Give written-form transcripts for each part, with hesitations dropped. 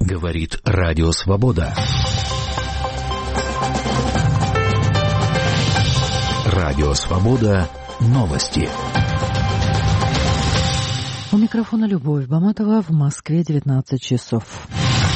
Говорит Радио Свобода. Радио Свобода. Новости. У микрофона Любовь Баматова, в Москве 19 часов.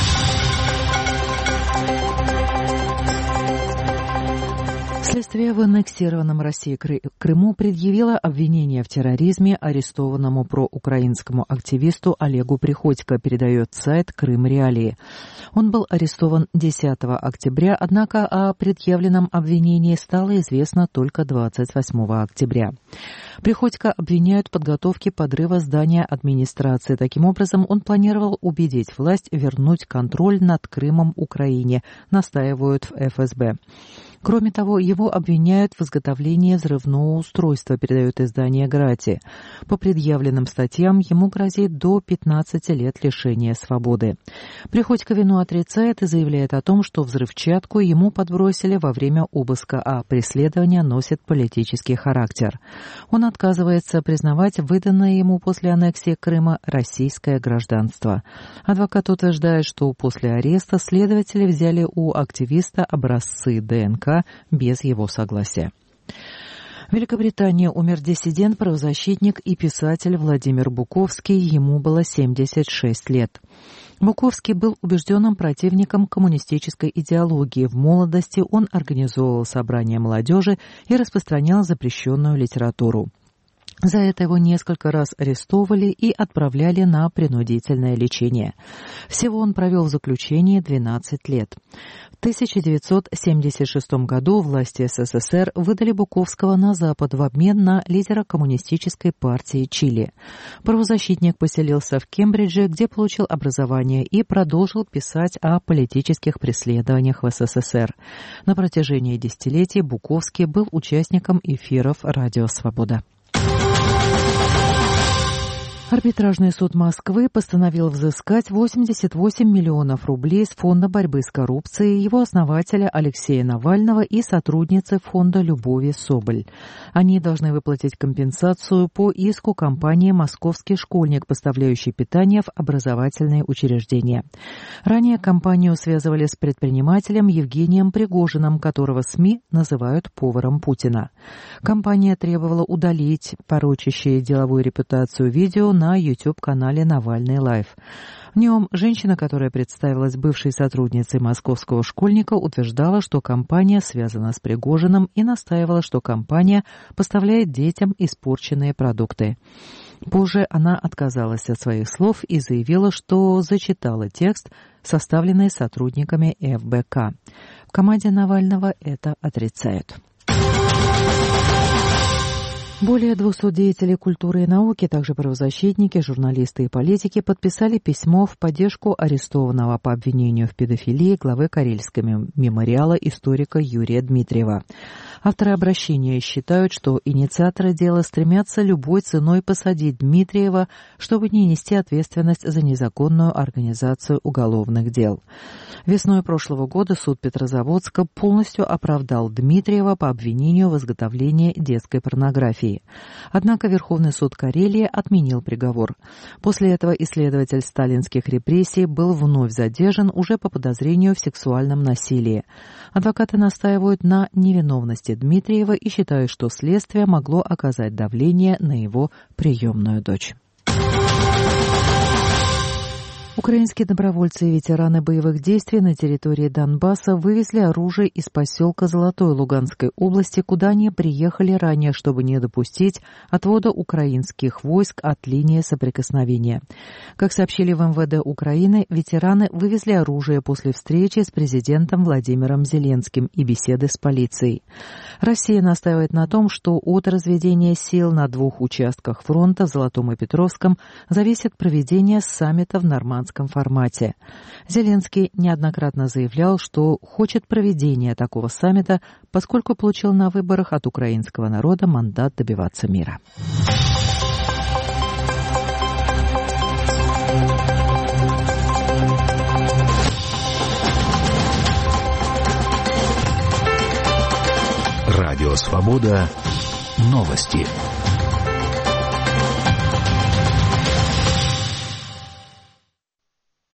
Следствие в аннексированном Россией Крыму предъявило обвинение в терроризме арестованному проукраинскому активисту Олегу Приходько, передает сайт «Крым Реалии». Он был арестован 10 октября, однако о предъявленном обвинении стало известно только 28 октября. Приходько обвиняют в подготовке подрыва здания администрации. Таким образом, он планировал убедить власть вернуть контроль над Крымом Украине, настаивают в ФСБ. Кроме того, его обвиняют в изготовлении взрывного устройства, передает издание «Грати». По предъявленным статьям ему грозит до 15 лет лишения свободы. Приходько вину отрицает и заявляет о том, что взрывчатку ему подбросили во время обыска, а преследование носит политический характер. Он отказывается признавать выданное ему после аннексии Крыма российское гражданство. Адвокат утверждает, что после ареста следователи взяли у активиста образцы ДНК без его согласия. В Великобритании умер диссидент, правозащитник и писатель Владимир Буковский. Ему было 76 лет. Буковский был убежденным противником коммунистической идеологии. В молодости он организовывал собрания молодежи и распространял запрещенную литературу. За это его несколько раз арестовывали и отправляли на принудительное лечение. Всего он провел в заключении 12 лет. В 1976 году власти СССР выдали Буковского на Запад в обмен на лидера коммунистической партии Чили. Правозащитник поселился в Кембридже, где получил образование и продолжил писать о политических преследованиях в СССР. На протяжении десятилетий Буковский был участником эфиров «Радио Свобода». Арбитражный суд Москвы постановил взыскать 88 миллионов рублей с Фонда борьбы с коррупцией его основателя Алексея Навального и сотрудницы фонда Любови Соболь. Они должны выплатить компенсацию по иску компании «Московский школьник», поставляющей питание в образовательные учреждения. Ранее компанию связывали с предпринимателем Евгением Пригожиным, которого СМИ называют поваром Путина. Компания требовала удалить порочащее деловую репутацию видео на YouTube-канале «Навальный Лайв». В нем женщина, которая представилась бывшей сотрудницей московского школьника, утверждала, что компания связана с Пригожиным и настаивала, что компания поставляет детям испорченные продукты. Позже она отказалась от своих слов и заявила, что зачитала текст, составленный сотрудниками ФБК. В команде Навального это отрицают. Более 200 деятелей культуры и науки, также правозащитники, журналисты и политики подписали письмо в поддержку арестованного по обвинению в педофилии главы Карельского мемориала историка Юрия Дмитриева. Авторы обращения считают, что инициаторы дела стремятся любой ценой посадить Дмитриева, чтобы не нести ответственность за незаконную организацию уголовных дел. Весной прошлого года суд Петрозаводска полностью оправдал Дмитриева по обвинению в изготовлении детской порнографии. Однако Верховный суд Карелии отменил приговор. После этого исследователь сталинских репрессий был вновь задержан уже по подозрению в сексуальном насилии. Адвокаты настаивают на невиновности Дмитриева и считают, что следствие могло оказать давление на его приемную дочь. Украинские добровольцы и ветераны боевых действий на территории Донбасса вывезли оружие из поселка Золотой Луганской области, куда они приехали ранее, чтобы не допустить отвода украинских войск от линии соприкосновения. Как сообщили в МВД Украины, ветераны вывезли оружие после встречи с президентом Владимиром Зеленским и беседы с полицией. Россия настаивает на том, что от разведения сил на двух участках фронта, в Золотом и Петровском, зависит проведение саммита в нормандском формате. Зеленский неоднократно заявлял, что хочет проведения такого саммита, поскольку получил на выборах от украинского народа мандат добиваться мира. Радио Свобода. Новости.